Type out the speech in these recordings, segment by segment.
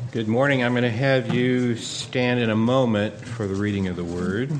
Good morning. I'm going to have you stand in a moment for the reading of the Word.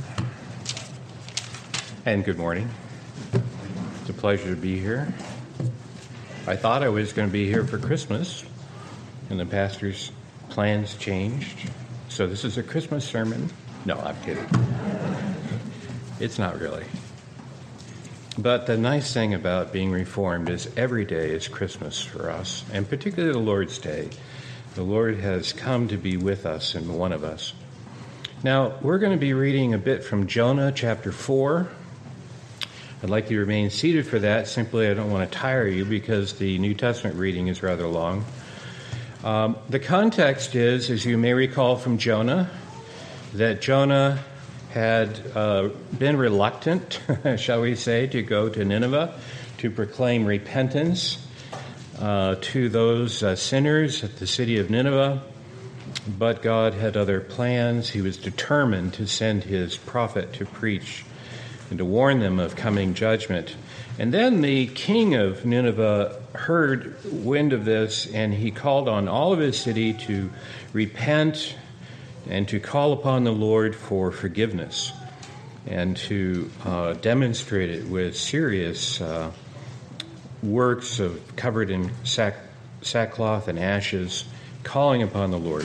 And good morning. It's a pleasure to be here. I thought I was going to be here for Christmas, and the pastor's plans changed. So this is a Christmas sermon. No, I'm kidding. It's not really. But the nice thing about being Reformed is every day is Christmas for us, and particularly the Lord's Day. The Lord has come to be with us and one of us. Now, we're going to be reading a bit from Jonah chapter 4. I'd like you to remain seated for that. Simply, I don't want to tire you because the New Testament reading is rather long. The context is, as you may recall from Jonah, that Jonah had been reluctant, shall we say, to go to Nineveh to proclaim repentance to those sinners at the city of Nineveh, but God had other plans. He was determined to send his prophet to preach and to warn them of coming judgment. And then the king of Nineveh heard wind of this, and he called on all of his city to repent and to call upon the Lord for forgiveness and to demonstrate it with serious works of covered in sackcloth and ashes, calling upon the Lord.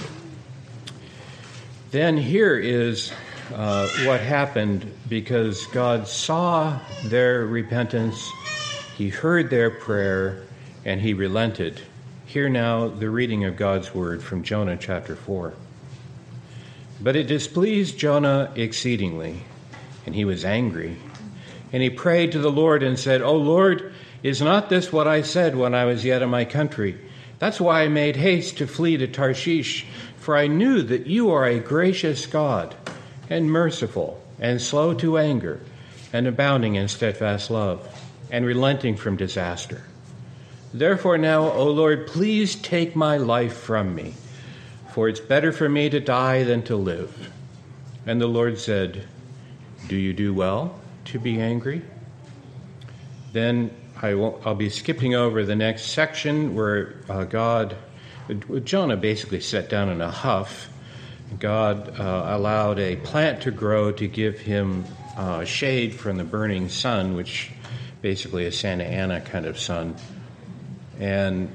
Then here is what happened, because God saw their repentance, he heard their prayer, and he relented. Hear now the reading of God's word from Jonah chapter 4. But it displeased Jonah exceedingly, and he was angry. And he prayed to the Lord and said, O Lord, is not this what I said when I was yet in my country? That's why I made haste to flee to Tarshish, for I knew that you are a gracious God, and merciful, and slow to anger, and abounding in steadfast love, and relenting from disaster. Therefore now, O Lord, please take my life from me, for it's better for me to die than to live. And the Lord said, Do you do well to be angry? Then I'll be skipping over the next section where Jonah basically sat down in a huff. God allowed a plant to grow to give him shade from the burning sun, which basically is Santa Ana kind of sun. And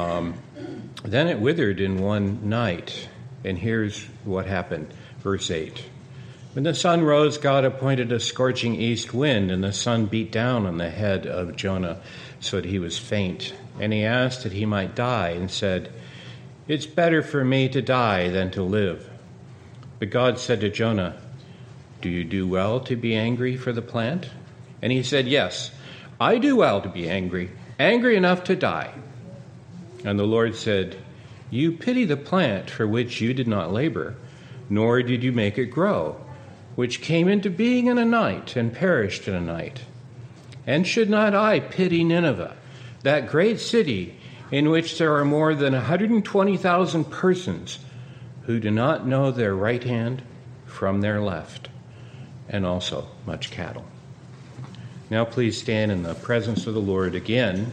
then it withered in one night. And here's what happened. Verse 8. When the sun rose, God appointed a scorching east wind, and the sun beat down on the head of Jonah so that he was faint. And he asked that he might die, and said, It's better for me to die than to live. But God said to Jonah, Do you do well to be angry for the plant? And he said, Yes, I do well to be angry enough to die. And the Lord said, You pity the plant for which you did not labor, nor did you make it grow, which came into being in a night and perished in a night. And should not I pity Nineveh, that great city in which there are more than 120,000 persons who do not know their right hand from their left, and also much cattle? Now please stand in the presence of the Lord again.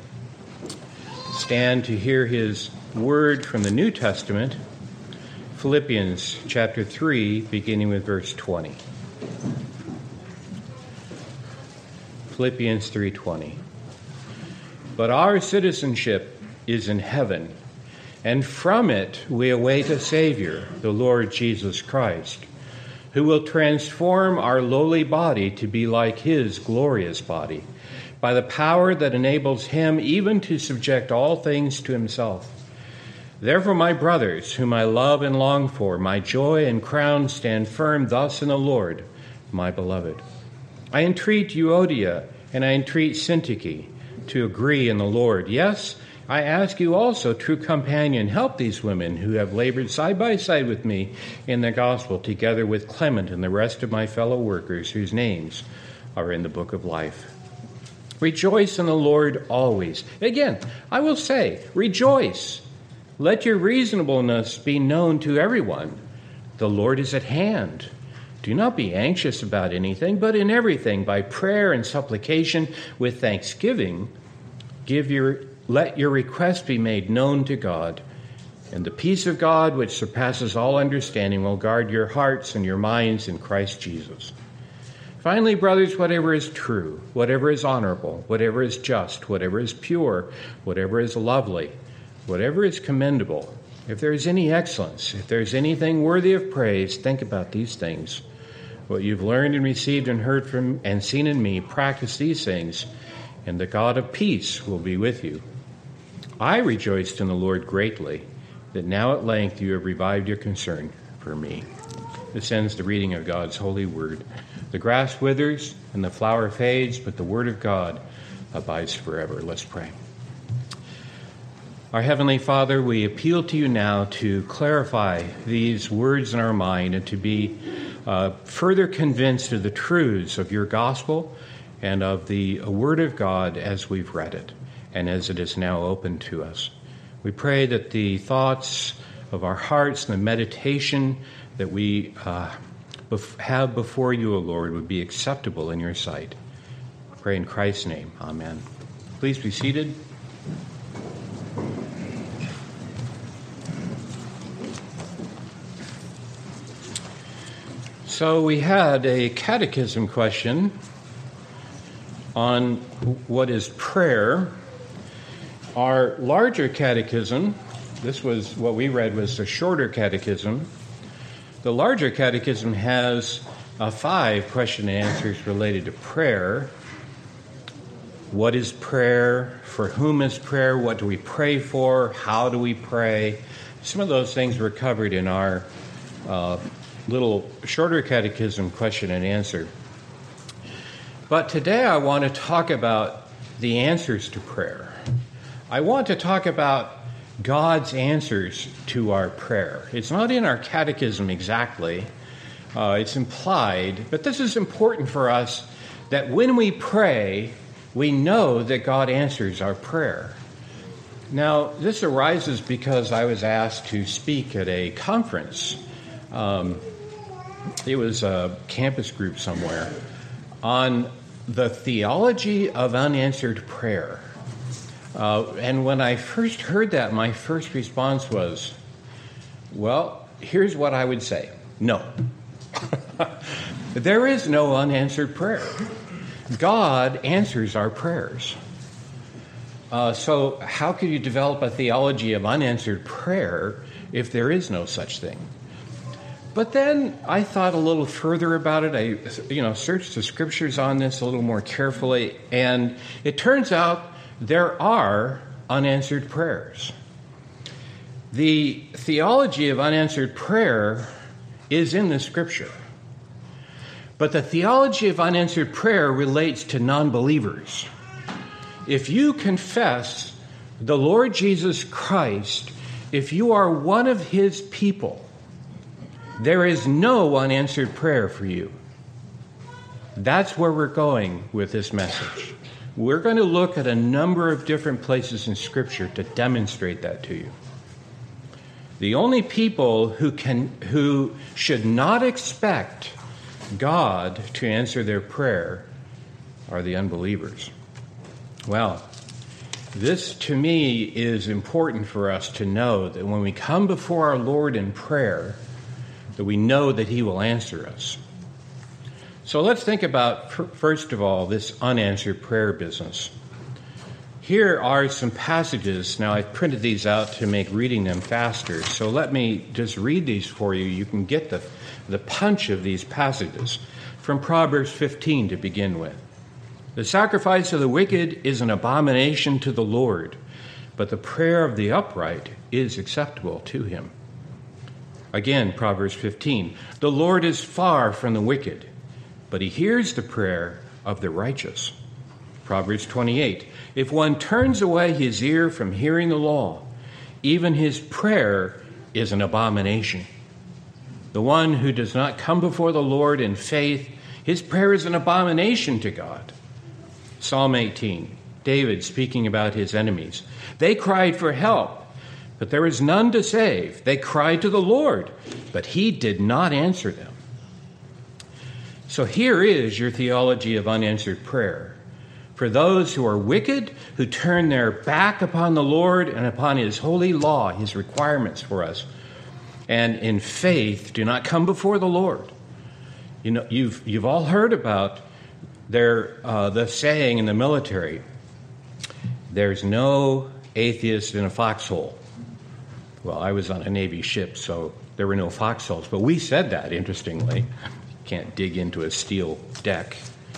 Stand to hear his word from the New Testament, Philippians chapter 3, beginning with verse 20. Philippians 3:20. But our citizenship is in heaven, and from it we await a Savior, the Lord Jesus Christ, who will transform our lowly body to be like his glorious body, by the power that enables him even to subject all things to himself. Therefore, my brothers, whom I love and long for, my joy and crown, stand firm thus in the Lord, my beloved. I entreat Euodia and I entreat Syntyche to agree in the Lord. Yes, I ask you also, true companion, help these women who have labored side by side with me in the gospel, together with Clement and the rest of my fellow workers whose names are in the book of life. Rejoice in the Lord always. Again, I will say, rejoice. Let your reasonableness be known to everyone. The Lord is at hand. Do not be anxious about anything, but in everything, by prayer and supplication with thanksgiving, let your request be made known to God. And the peace of God, which surpasses all understanding, will guard your hearts and your minds in Christ Jesus. Finally, brothers, whatever is true, whatever is honorable, whatever is just, whatever is pure, whatever is lovely, whatever is commendable, if there is any excellence, if there is anything worthy of praise, think about these things. What you've learned and received and heard from and seen in me, practice these things, and the God of peace will be with you. I rejoiced in the Lord greatly that now at length you have revived your concern for me. This ends the reading of God's holy word. The grass withers and the flower fades, but the word of God abides forever. Let's pray. Our Heavenly Father, we appeal to you now to clarify these words in our mind and to be further convinced of the truths of your gospel and of the word of God as we've read it and as it is now open to us. We pray that the thoughts of our hearts and the meditation that we have before you, O Lord, would be acceptable in your sight. We pray in Christ's name. Amen. Please be seated. So we had a catechism question on what is prayer. Our larger catechism, this was what we read was the shorter catechism. The larger catechism has 5 question and answers related to prayer. What is prayer? For whom is prayer? What do we pray for? How do we pray? Some of those things were covered in our little shorter catechism question and answer. But today I want to talk about the answers to prayer. I want to talk about God's answers to our prayer. It's not in our catechism exactly. It's implied. But this is important for us that when we pray, we know that God answers our prayer. Now, this arises because I was asked to speak at a conference. It was a campus group somewhere on the theology of unanswered prayer. And when I first heard that, my first response was, well, here's what I would say. No. There is no unanswered prayer. God answers our prayers. So how could you develop a theology of unanswered prayer if there is no such thing? But then I thought a little further about it. I searched the scriptures on this a little more carefully, and it turns out there are unanswered prayers. The theology of unanswered prayer is in the scripture. But the theology of unanswered prayer relates to non-believers. If you confess the Lord Jesus Christ, if you are one of his people, there is no unanswered prayer for you. That's where we're going with this message. We're going to look at a number of different places in Scripture to demonstrate that to you. The only people who should not expect God to answer their prayer are the unbelievers. Well, this to me is important for us to know that when we come before our Lord in prayer, that we know that he will answer us. So let's think about, first of all, this unanswered prayer business. Here are some passages. Now, I've printed these out to make reading them faster, so let me just read these for you. You can get the punch of these passages from Proverbs 15 to begin with. The sacrifice of the wicked is an abomination to the Lord, but the prayer of the upright is acceptable to him. Again, Proverbs 15. The Lord is far from the wicked, but he hears the prayer of the righteous. Proverbs 28. If one turns away his ear from hearing the law, even his prayer is an abomination. The one who does not come before the Lord in faith, his prayer is an abomination to God. Psalm 18. David speaking about his enemies. They cried for help, but there was none to save. They cried to the Lord, but he did not answer them. So here is your theology of unanswered prayer. for those who are wicked, who turn their back upon the Lord and upon his holy law, his requirements for us, and in faith do not come before the Lord. You know, you've all heard about the saying in the military, there's no atheist in a foxhole. Well, I was on a Navy ship, so there were no foxholes. But we said that, interestingly. Can't dig into a steel deck.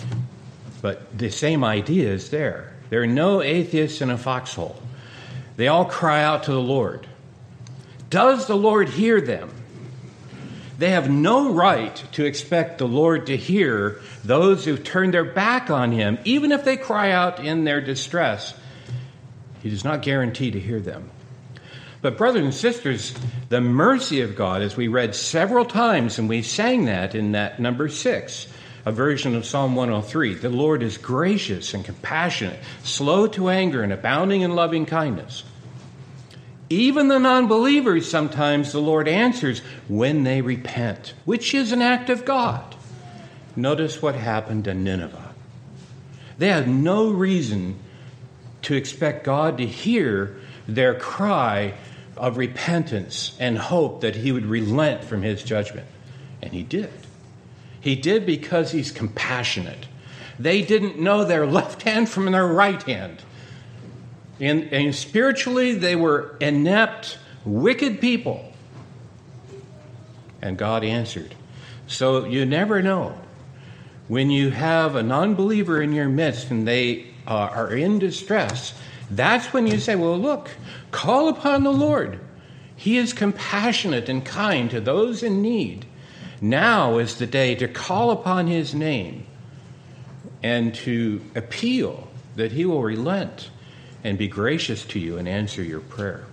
But the same idea is there. There are no atheists in a foxhole. They all cry out to the Lord. Does the Lord hear them? They have no right to expect the Lord to hear those who turn their back on him, even if they cry out in their distress. He does not guarantee to hear them. But brothers and sisters, the mercy of God, as we read several times, and we sang that in that number 6, a version of Psalm 103, the Lord is gracious and compassionate, slow to anger and abounding in loving kindness. Even the non-believers, sometimes the Lord answers when they repent, which is an act of God. Notice what happened to Nineveh. They had no reason to expect God to hear their cry of repentance and hope that he would relent from his judgment. And he did. He did because he's compassionate. They didn't know their left hand from their right hand. And spiritually, they were inept, wicked people. And God answered. So you never know. When you have a non-believer in your midst and they are in distress, that's when you say, well, look, call upon the Lord. He is compassionate and kind to those in need. Now is the day to call upon his name and to appeal that he will relent and be gracious to you and answer your prayer.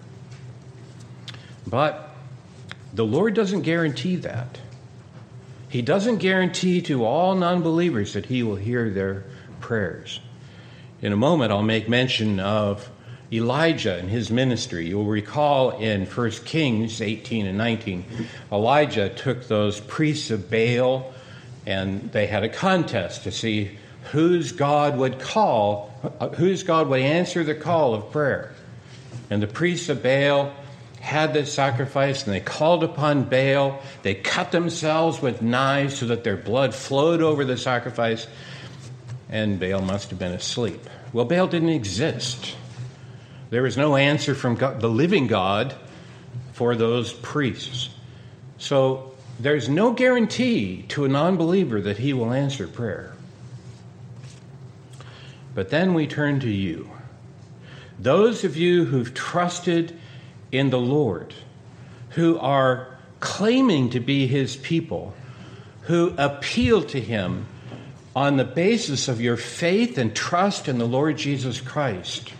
But the Lord doesn't guarantee that. He doesn't guarantee to all non-believers that he will hear their prayers. In a moment, I'll make mention of Elijah and his ministry. You'll recall in 1 Kings 18 and 19, Elijah took those priests of Baal, and they had a contest to see whose God would answer the call of prayer. And the priests of Baal had this sacrifice, and they called upon Baal. They cut themselves with knives so that their blood flowed over the sacrifice, and Baal must have been asleep. Well, Baal didn't exist. There was no answer from God, the living God, for those priests. So there's no guarantee to a non-believer that he will answer prayer. But then we turn to you. Those of you who've trusted in the Lord, who are claiming to be his people, who appeal to him on the basis of your faith and trust in the Lord Jesus Christ,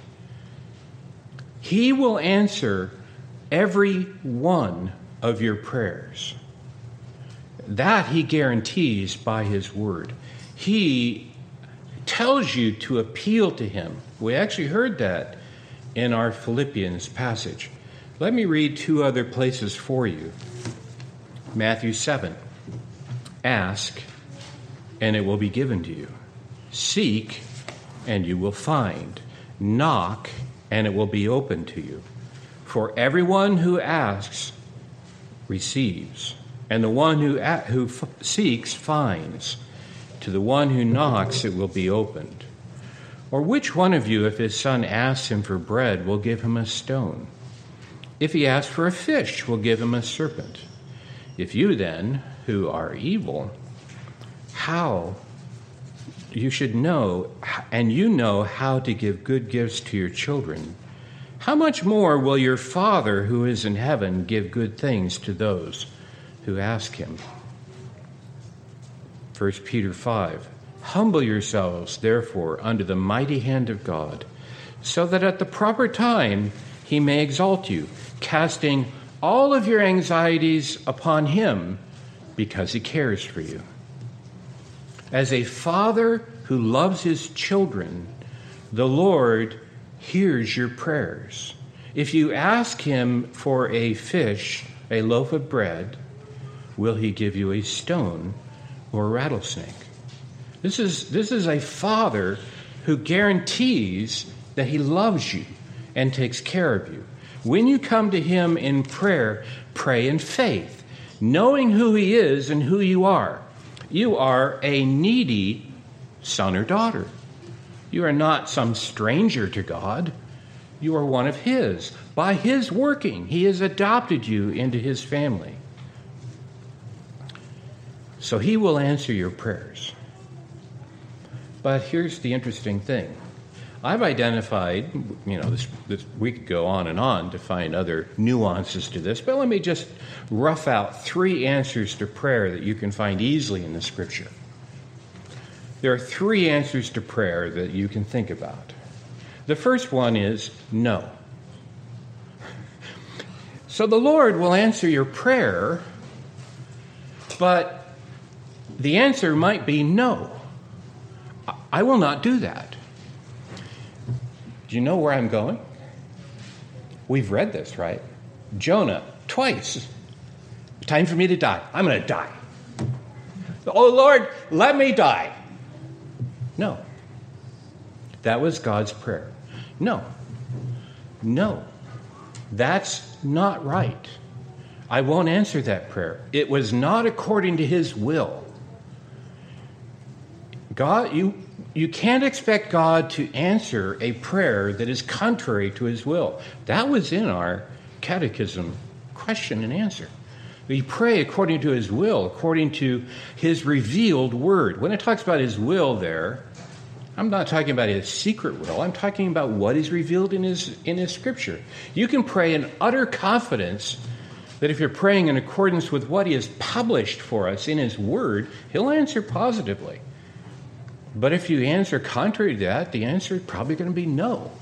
he will answer every one of your prayers. That he guarantees by his word. He tells you to appeal to him. We actually heard that in our Philippians passage. Let me read 2 other places for you. Matthew 7. Ask, and it will be given to you. Seek, and you will find. Knock, and it will be open to you. For everyone who asks receives, and the one who seeks finds. To the one who knocks it will be opened. Or which one of you, if his son asks him for bread, will give him a stone? If he asks for a fish, will give him a serpent? If you then, who are evil, how you should know, and you know how to give good gifts to your children, how much more will your Father who is in heaven give good things to those who ask him? 1 Peter 5. Humble yourselves, therefore, under the mighty hand of God, so that at the proper time he may exalt you, casting all of your anxieties upon him, because he cares for you. As a father who loves his children, the Lord hears your prayers. If you ask him for a fish, a loaf of bread, will he give you a stone or a rattlesnake? This is a father who guarantees that he loves you and takes care of you. When you come to him in prayer, pray in faith, knowing who he is and who you are. You are a needy son or daughter. You are not some stranger to God. You are one of his. By his working, he has adopted you into his family. So he will answer your prayers. But here's the interesting thing. I've identified, we could go on and on to find other nuances to this, but let me just rough out 3 answers to prayer that you can find easily in the Scripture. There are 3 answers to prayer that you can think about. The first one is no. So the Lord will answer your prayer, but the answer might be no. I will not do that. Do you know where I'm going? We've read this, right? Jonah, twice. Time for me to die. I'm going to die. Oh, Lord, let me die. No. That was God's prayer. No. No. That's not right. I won't answer that prayer. It was not according to his will. God, you can't expect God to answer a prayer that is contrary to his will. That was in our catechism question and answer. We pray according to his will, according to his revealed word. When it talks about his will there, I'm not talking about his secret will. I'm talking about what is revealed in his scripture. You can pray in utter confidence that if you're praying in accordance with what he has published for us in his word, he'll answer positively. But if you answer contrary to that, the answer is probably going to be no.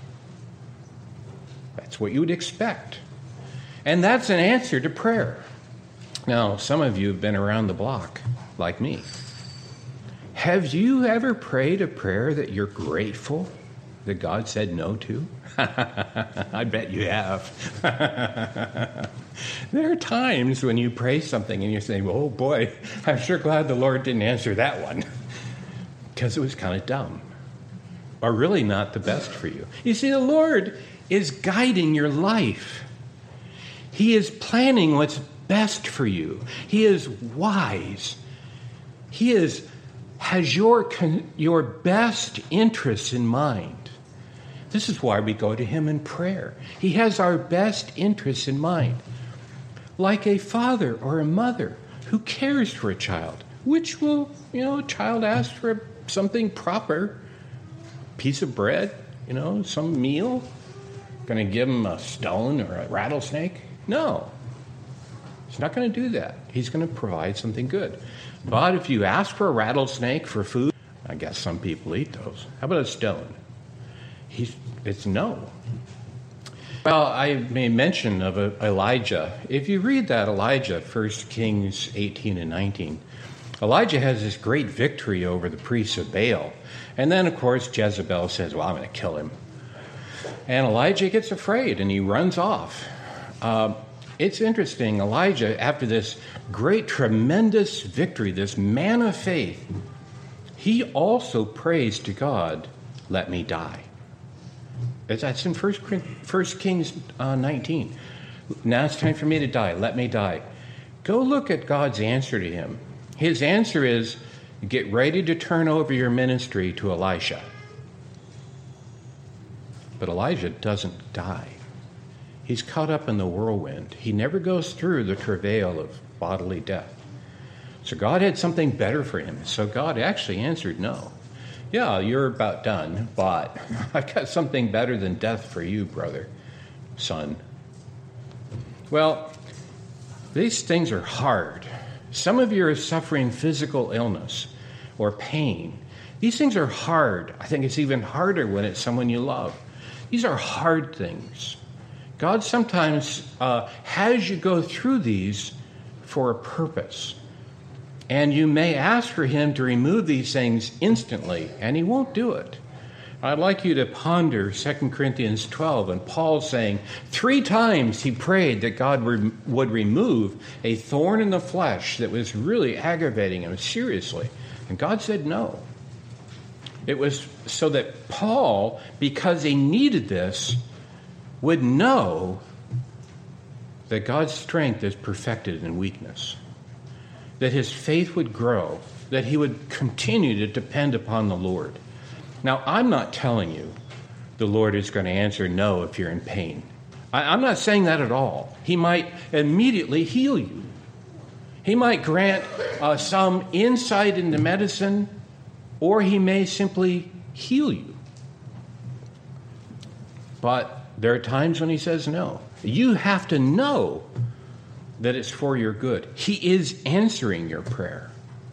That's what you would expect. And that's an answer to prayer. Now, some of you have been around the block, like me. Have you ever prayed a prayer that you're grateful that God said no to? I bet you have. There are times when you pray something and you're saying, oh boy, I'm sure glad the Lord didn't answer that one. Because it was kind of dumb, or really not the best for you. You see, the Lord is guiding your life. He is planning what's best for you. He is wise. He has your best interests in mind. This is why we go to him in prayer. He has our best interests in mind. Like a father or a mother who cares for a child, which will, a child asks for something proper, piece of bread, some meal. Going to give him a stone or a rattlesnake? No. He's not going to do that. He's going to provide something good. But if you ask for a rattlesnake for food, I guess some people eat those. How about a stone? It's no. Well, I made mention of Elijah. If you read that Elijah, 1 Kings 18 and 19, Elijah has this great victory over the priests of Baal. And then, of course, Jezebel says, well, I'm going to kill him. And Elijah gets afraid, and he runs off. It's interesting, Elijah, after this great, tremendous victory, this man of faith, he also prays to God, let me die. That's in 1 Kings 19. Now it's time for me to die. Let me die. Go look at God's answer to him. His answer is, get ready to turn over your ministry to Elisha. But Elijah doesn't die. He's caught up in the whirlwind. He never goes through the travail of bodily death. So God had something better for him. So God actually answered no. Yeah, you're about done, but I've got something better than death for you, brother, son. Well, these things are hard. Some of you are suffering physical illness or pain. These things are hard. I think it's even harder when it's someone you love. These are hard things. God sometimes has you go through these for a purpose. And you may ask for him to remove these things instantly, and he won't do it. I'd like you to ponder 2 Corinthians 12, and Paul saying 3 times he prayed that God would remove a thorn in the flesh that was really aggravating him seriously. And God said no. It was so that Paul, because he needed this, would know that God's strength is perfected in weakness, that his faith would grow, that he would continue to depend upon the Lord. Now, I'm not telling you the Lord is going to answer no if you're in pain. I'm not saying that at all. He might immediately heal you. He might grant some insight into medicine, or he may simply heal you. But there are times when he says no. You have to know that it's for your good. He is answering your prayer.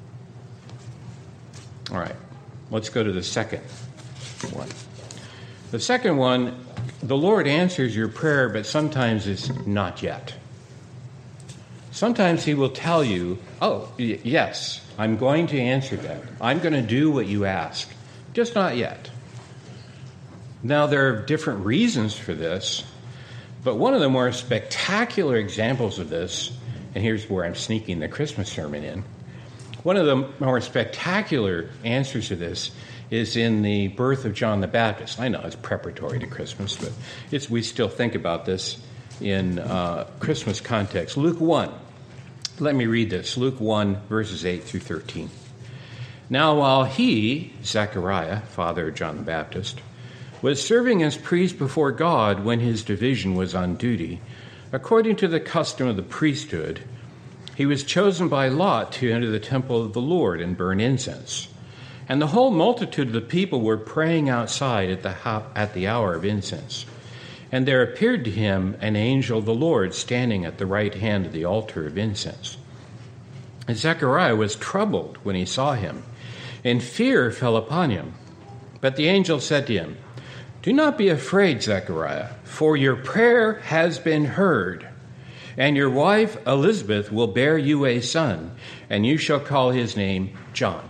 All right, let's go to the second one. The second one, the Lord answers your prayer, but sometimes it's not yet. Sometimes he will tell you, oh, yes, I'm going to answer that. I'm going to do what you ask, just not yet. Now, there are different reasons for this, but one of the more spectacular examples of this, and here's where I'm sneaking the Christmas sermon in, one of the more spectacular answers to this is in the birth of John the Baptist. I know it's preparatory to Christmas, but we still think about this in Christmas context. Luke 1. Let me read this. Luke 1, verses 8 through 13. Now while he, Zechariah, father of John the Baptist, was serving as priest before God when his division was on duty, according to the custom of the priesthood, he was chosen by lot to enter the temple of the Lord and burn incense. And the whole multitude of the people were praying outside at the hour of incense. And there appeared to him an angel of the Lord standing at the right hand of the altar of incense. And Zechariah was troubled when he saw him, and fear fell upon him. But the angel said to him, "Do not be afraid, Zechariah, for your prayer has been heard. And your wife Elizabeth will bear you a son, and you shall call his name John."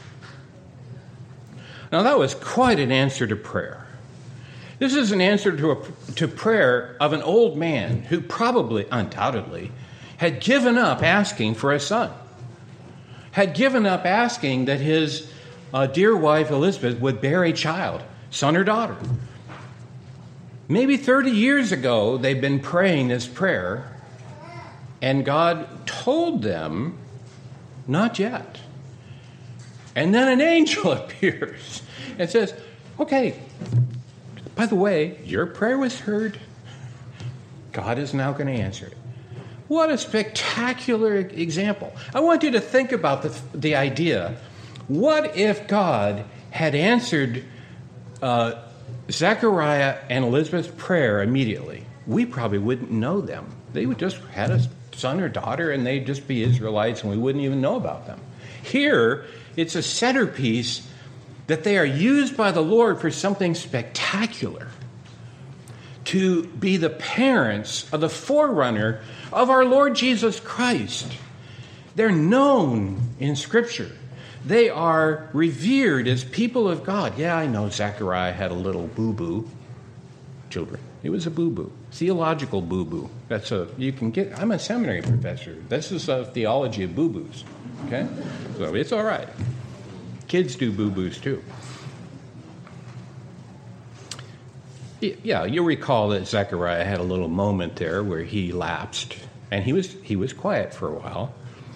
Now that was quite an answer to prayer. This is an answer to prayer of an old man who probably, undoubtedly, had given up asking for a son, had given up asking that his dear wife Elizabeth would bear a child, son or daughter. Maybe 30 years ago, they've been praying this prayer, and God told them, not yet. And then an angel appears and says, okay, by the way, your prayer was heard. God is now going to answer it. What a spectacular example. I want you to think about the idea. What if God had answered Zechariah and Elizabeth's prayer immediately? We probably wouldn't know them. They would just had a son or daughter, and they'd just be Israelites, and we wouldn't even know about them. Here, it's a centerpiece that they are used by the Lord for something spectacular, to be the parents of the forerunner of our Lord Jesus Christ. They're known in Scripture. They are revered as people of God. Yeah, I know Zechariah had a little boo-boo. Children, it was a boo-boo. Theological boo-boo. I'm a seminary professor. This is a theology of boo-boos. Okay? So it's all right. Kids do boo-boos too. Yeah, you'll recall that Zechariah had a little moment there where he lapsed, and he was quiet for a while.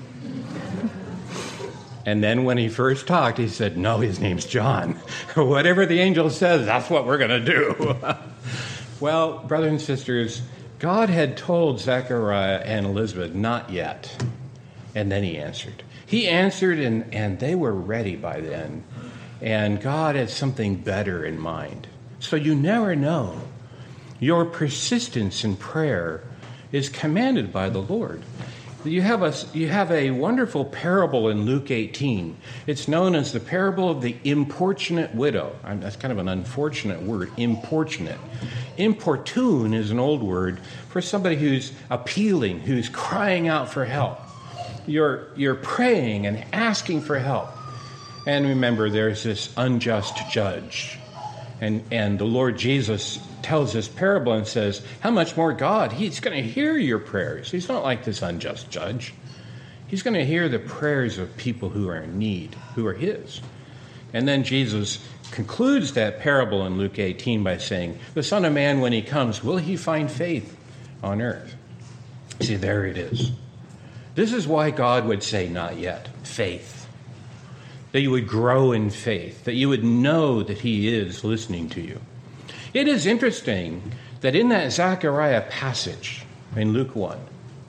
And then when he first talked, he said, no, his name's John. Whatever the angel says, that's what we're going to do. Well, brothers and sisters, God had told Zechariah and Elizabeth, not yet. And then he answered. He answered, and they were ready by then. And God had something better in mind. So you never know. Your persistence in prayer is commanded by the Lord. You have a wonderful parable in Luke 18. It's known as the parable of the importunate widow. That's kind of an unfortunate word, importunate. Importune is an old word for somebody who's appealing, who's crying out for help. You're praying and asking for help. And remember, there's this unjust judge. And the Lord Jesus tells this parable and says, how much more God? He's going to hear your prayers. He's not like this unjust judge. He's going to hear the prayers of people who are in need, who are his. And then Jesus concludes that parable in Luke 18 by saying, the Son of Man, when he comes, will he find faith on earth? See, there it is. This is why God would say, not yet, faith. That you would grow in faith, that you would know that he is listening to you. It is interesting that in that Zechariah passage in Luke 1,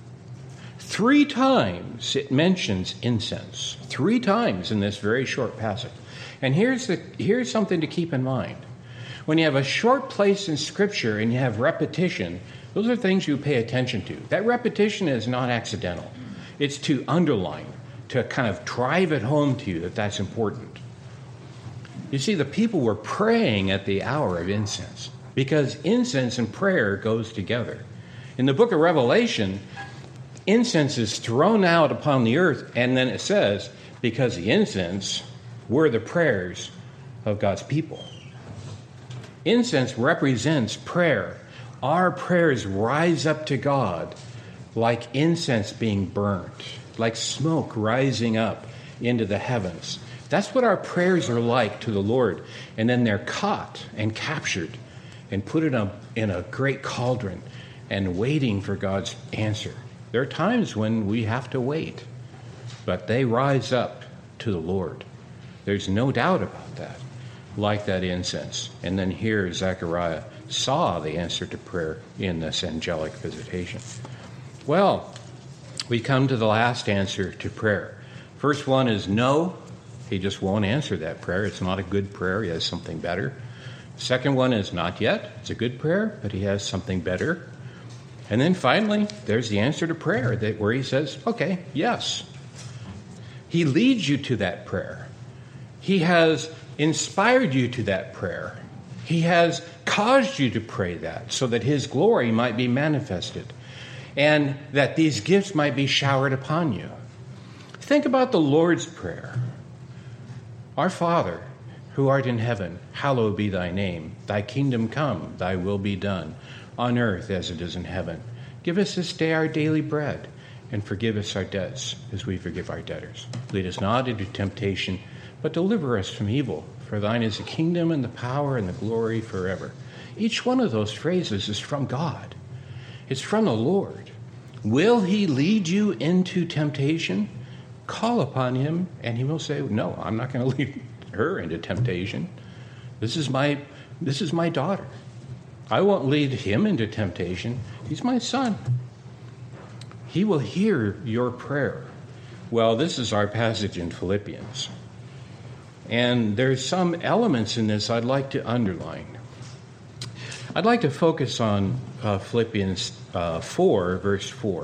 3 times it mentions incense. 3 times in this very short passage. And here's something to keep in mind. When you have a short place in Scripture and you have repetition, those are things you pay attention to. That repetition is not accidental. It's to underline, to kind of drive it home to you that that's important. You see, the people were praying at the hour of incense because incense and prayer goes together. In the book of Revelation, incense is thrown out upon the earth, and then it says, because the incense were the prayers of God's people. Incense represents prayer. Our prayers rise up to God like incense being burnt, like smoke rising up into the heavens. That's what our prayers are like to the Lord. And then they're caught and captured and put in a great cauldron and waiting for God's answer. There are times when we have to wait, but they rise up to the Lord. There's no doubt about that, like that incense. And then here Zechariah saw the answer to prayer in this angelic visitation. Well, we come to the last answer to prayer. First one is no. He just won't answer that prayer. It's not a good prayer. He has something better. Second one is not yet. It's a good prayer, but he has something better. And then finally, there's the answer to prayer where he says, okay, yes. He leads you to that prayer. He has inspired you to that prayer. He has caused you to pray that so that his glory might be manifested and that these gifts might be showered upon you. Think about the Lord's Prayer. Our Father, who art in heaven, hallowed be thy name. Thy kingdom come, thy will be done, on earth as it is in heaven. Give us this day our daily bread, and forgive us our debts as we forgive our debtors. Lead us not into temptation, but deliver us from evil. For thine is the kingdom and the power and the glory forever. Each one of those phrases is from God. It's from the Lord. Will he lead you into temptation? Call upon him, and he will say, no, I'm not going to lead her into temptation. This is my daughter. I won't lead him into temptation. He's my son. He will hear your prayer. Well, this is our passage in Philippians. And there's some elements in this I'd like to underline. I'd like to focus on Philippians 4, verse 4.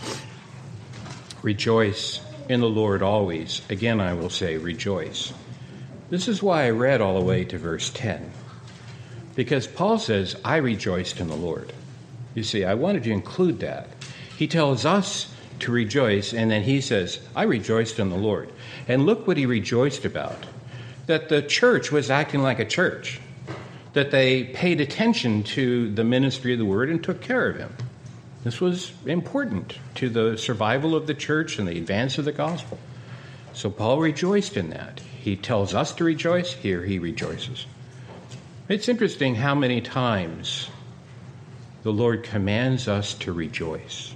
Rejoice in the Lord always. Again, I will say rejoice. This is why I read all the way to verse 10. Because Paul says, I rejoiced in the Lord. You see, I wanted to include that. He tells us to rejoice, and then he says, I rejoiced in the Lord. And look what he rejoiced about. That the church was acting like a church. That they paid attention to the ministry of the word and took care of him. This was important to the survival of the church and the advance of the gospel. So Paul rejoiced in that. He tells us to rejoice. Here he rejoices. It's interesting how many times the Lord commands us to rejoice.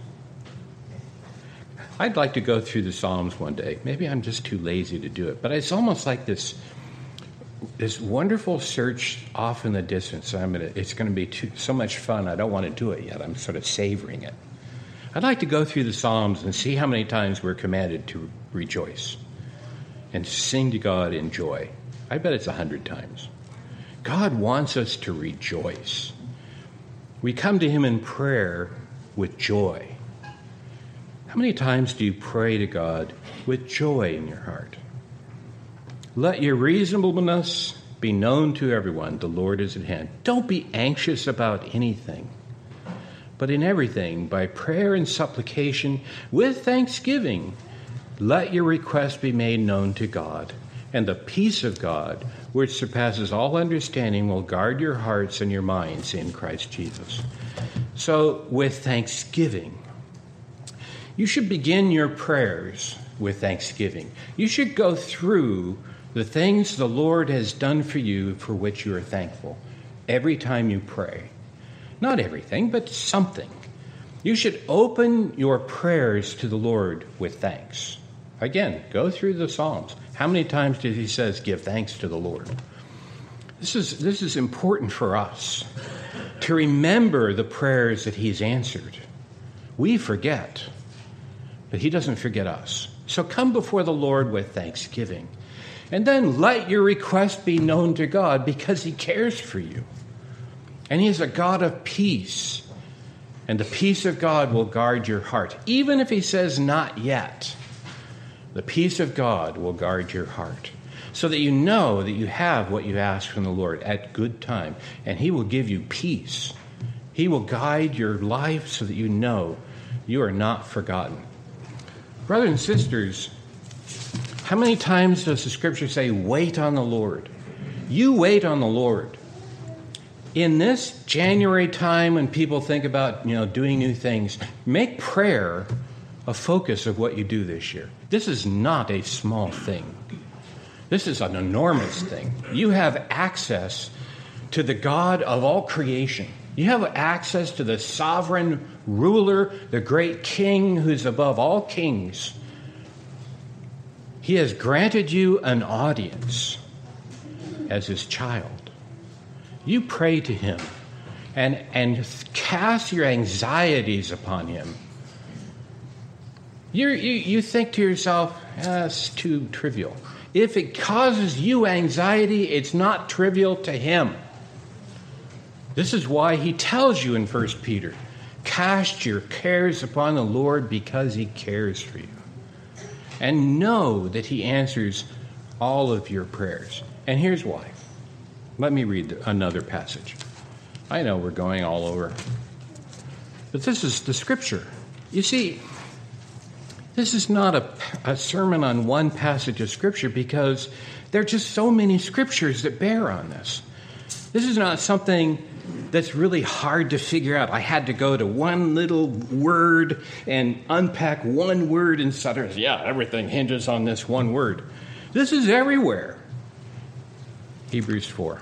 I'd like to go through the Psalms one day. Maybe I'm just too lazy to do it. But it's almost like this wonderful search off in the distance. It's going to be so much fun. I don't want to do it yet. I'm sort of savoring it. I'd like to go through the Psalms and see how many times we're commanded to rejoice and sing to God in joy. I bet it's 100 times. God wants us to rejoice. We come to him in prayer with joy. How many times do you pray to God with joy in your heart? Let your reasonableness be known to everyone. The Lord is at hand. Don't be anxious about anything, but in everything, by prayer and supplication, with thanksgiving, let your requests be made known to God. And the peace of God, which surpasses all understanding, will guard your hearts and your minds in Christ Jesus. So, with thanksgiving, you should begin your prayers with thanksgiving. You should go through the things the Lord has done for you for which you are thankful every time you pray. Not everything, but something. You should open your prayers to the Lord with thanks. Again, go through the Psalms. How many times did he say, give thanks to the Lord? This is important for us to remember the prayers that he's answered. We forget, but he doesn't forget us. So come before the Lord with thanksgiving. And then let your request be known to God because he cares for you. And he is a God of peace. And the peace of God will guard your heart. Even if he says not yet, the peace of God will guard your heart. So that you know that you have what you ask from the Lord at good time. And he will give you peace. He will guide your life so that you know you are not forgotten. Brothers and sisters, how many times does the scripture say, wait on the Lord? You wait on the Lord. In this January time when people think about, doing new things, make prayer a focus of what you do this year. This is not a small thing. This is an enormous thing. You have access to the God of all creation. You have access to the sovereign ruler, the great king who's above all kings. He has granted you an audience as his child. You pray to him and cast your anxieties upon him. You think to yourself, it's too trivial. If it causes you anxiety, it's not trivial to him. This is why he tells you in 1 Peter, cast your cares upon the Lord because he cares for you. And know that he answers all of your prayers. And here's why. Let me read another passage. I know we're going all over. But this is the scripture. You see, this is not a sermon on one passage of scripture because there are just so many scriptures that bear on this. This is not something that's really hard to figure out. I had to go to one little word and unpack one word and suddenly, everything hinges on this one word. This is everywhere. Hebrews 4.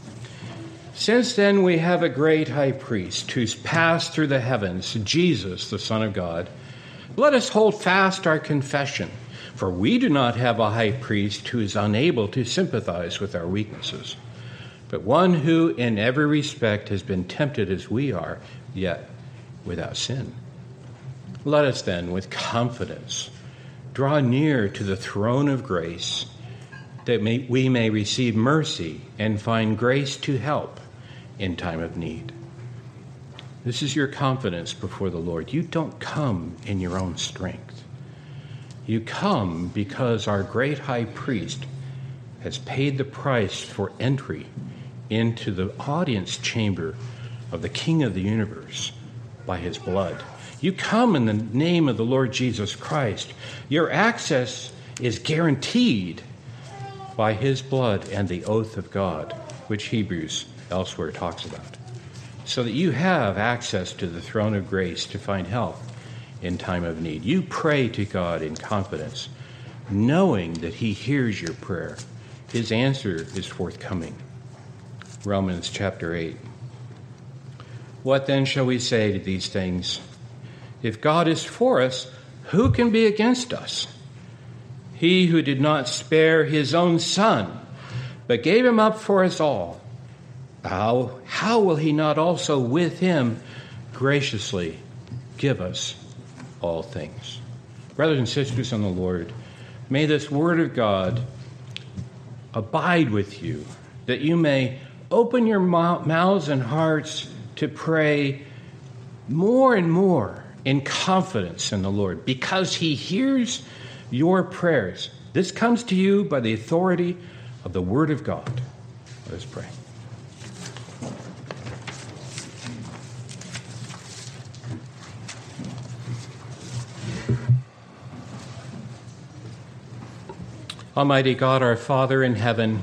Since then we have a great high priest who's passed through the heavens, Jesus, the Son of God. Let us hold fast our confession, for we do not have a high priest who is unable to sympathize with our weaknesses, but one who in every respect has been tempted as we are, yet without sin. Let us then, with confidence, draw near to the throne of grace, that we may receive mercy and find grace to help in time of need. This is your confidence before the Lord. You don't come in your own strength. You come because our great high priest has paid the price for entry into the audience chamber of the King of the universe by his blood. You come in the name of the Lord Jesus Christ. Your access is guaranteed by his blood and the oath of God, which Hebrews elsewhere talks about, so that you have access to the throne of grace to find help in time of need. You pray to God in confidence, knowing that he hears your prayer. His answer is forthcoming. Romans chapter 8. What then shall we say to these things? If God is for us, who can be against us? He who did not spare his own son, but gave him up for us all, how will he not also with him graciously give us all things? Brothers and sisters in the Lord, may this word of God abide with you, that you may open your mouths and hearts to pray more and more in confidence in the Lord, because he hears your prayers. This comes to you by the authority of the Word of God. Let us pray. Almighty God, our Father in heaven,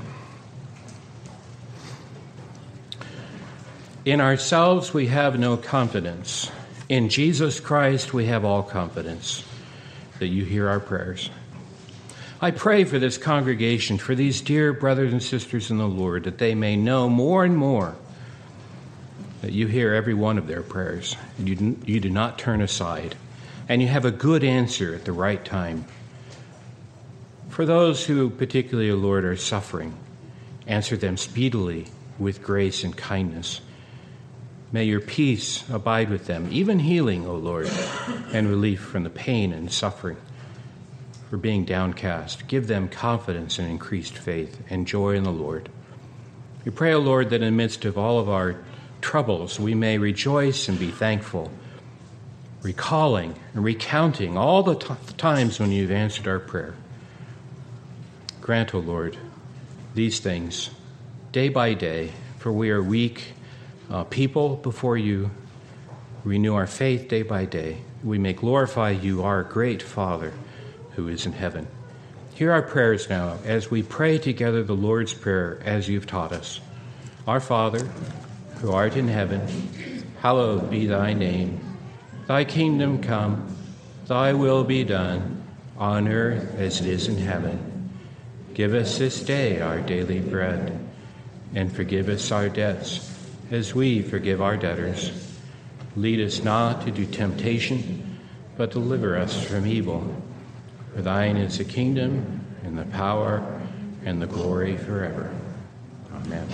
in ourselves we have no confidence. In Jesus Christ we have all confidence that you hear our prayers. I pray for this congregation, for these dear brothers and sisters in the Lord, that they may know more and more that you hear every one of their prayers, and you do not turn aside, and you have a good answer at the right time. For those who particularly, O Lord, are suffering, answer them speedily with grace and kindness. May your peace abide with them, even healing, O Lord, and relief from the pain and suffering. For being downcast, give them confidence and increased faith and joy in the Lord. We pray, O Lord, that in the midst of all of our troubles, we may rejoice and be thankful, recalling and recounting all the times when you've answered our prayer. Grant, O Lord, these things day by day, for we are weak people before you. Renew our faith day by day. We may glorify you, our great Father, who is in heaven. Hear our prayers now as we pray together the Lord's Prayer as you've taught us. Our Father, who art in heaven, hallowed be thy name. Thy kingdom come, thy will be done, on earth as it is in heaven. Give us this day our daily bread, and forgive us our debts, as we forgive our debtors. Lead us not into temptation, but deliver us from evil. For thine is the kingdom, and the power, and the glory forever. Amen.